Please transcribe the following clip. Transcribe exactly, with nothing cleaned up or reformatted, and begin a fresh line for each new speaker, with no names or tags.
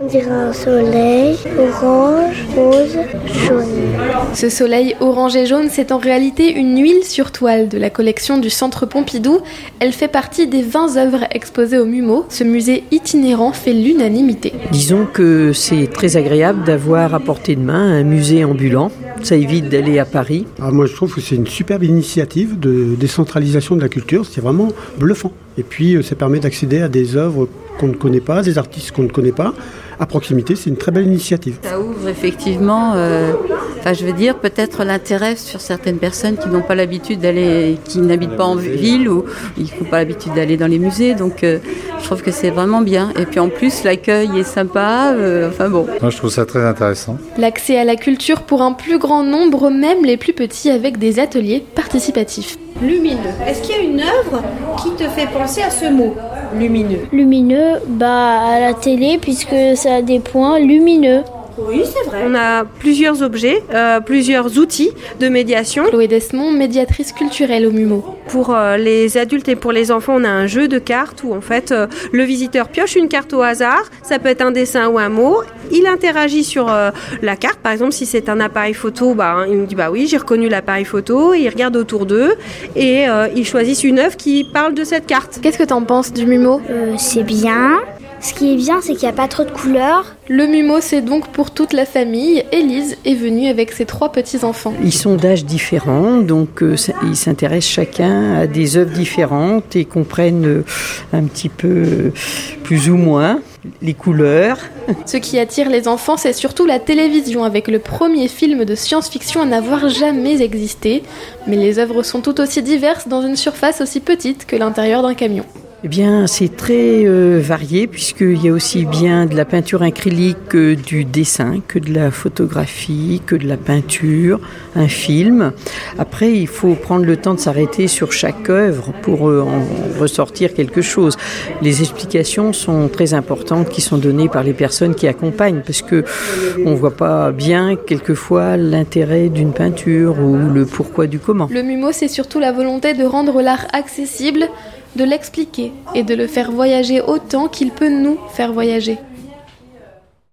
On dirait un soleil orange, rose, jaune.
Ce soleil orange et jaune, c'est en réalité une huile sur toile de la collection du Centre Pompidou. Elle fait partie des vingt œuvres exposées au MUMO. Ce musée itinérant fait l'unanimité.
Disons que c'est très agréable d'avoir à portée de main un musée ambulant. Ça évite d'aller à Paris.
Alors moi, je trouve que c'est une superbe initiative de décentralisation de la culture. C'est vraiment bluffant. Et puis, ça permet d'accéder à des œuvres qu'on ne connaît pas, des artistes qu'on ne connaît pas. À proximité, c'est une très belle initiative.
Ça ouvre effectivement, euh, enfin, je veux dire, peut-être l'intérêt sur certaines personnes qui n'ont pas l'habitude d'aller, qui n'habitent pas en ville ou qui n'ont pas l'habitude d'aller dans les musées. Donc, euh, je trouve que c'est vraiment bien. Et puis en plus, l'accueil est sympa. Euh, enfin bon.
Moi, je trouve ça très intéressant.
L'accès à la culture pour un plus grand nombre, même les plus petits, avec des ateliers participatifs.
Lumineux. Est-ce qu'il y a une œuvre qui te fait penser à ce mot, lumineux?
Lumineux, bah à la télé, puisque ça a des points lumineux.
Oui, c'est vrai. On a plusieurs objets, euh, plusieurs outils de médiation.
Chloé Desmond, médiatrice culturelle au MUMO.
Pour euh, les adultes et pour les enfants, on a un jeu de cartes où en fait euh, le visiteur pioche une carte au hasard. Ça peut être un dessin ou un mot. Il interagit sur euh, la carte. Par exemple, si c'est un appareil photo, bah, hein, il nous dit bah oui, j'ai reconnu l'appareil photo. Il regarde autour d'eux et euh, ils choisissent une œuvre qui parle de cette carte.
Qu'est-ce que t'en penses du MUMO ?
euh, C'est bien. Ce qui est bien, c'est qu'il n'y a pas trop de couleurs.
Le MUMO, c'est donc pour toute la famille. Élise est venue avec ses trois petits-enfants.
Ils sont d'âges différents, donc euh, ils s'intéressent chacun à des œuvres différentes et comprennent euh, un petit peu euh, plus ou moins les couleurs.
Ce qui attire les enfants, c'est surtout la télévision, avec le premier film de science-fiction à n'avoir jamais existé. Mais les œuvres sont tout aussi diverses dans une surface aussi petite que l'intérieur d'un camion.
Eh bien, c'est très euh, varié puisqu'il y a aussi bien de la peinture acrylique que du dessin, que de la photographie, que de la peinture, un film. Après, il faut prendre le temps de s'arrêter sur chaque œuvre pour euh, en ressortir quelque chose. Les explications sont très importantes qui sont données par les personnes qui accompagnent parce que on voit pas bien quelquefois l'intérêt d'une peinture ou le pourquoi du comment.
Le MUMO, c'est surtout la volonté de rendre l'art accessible, de l'expliquer et de le faire voyager autant qu'il peut nous faire voyager.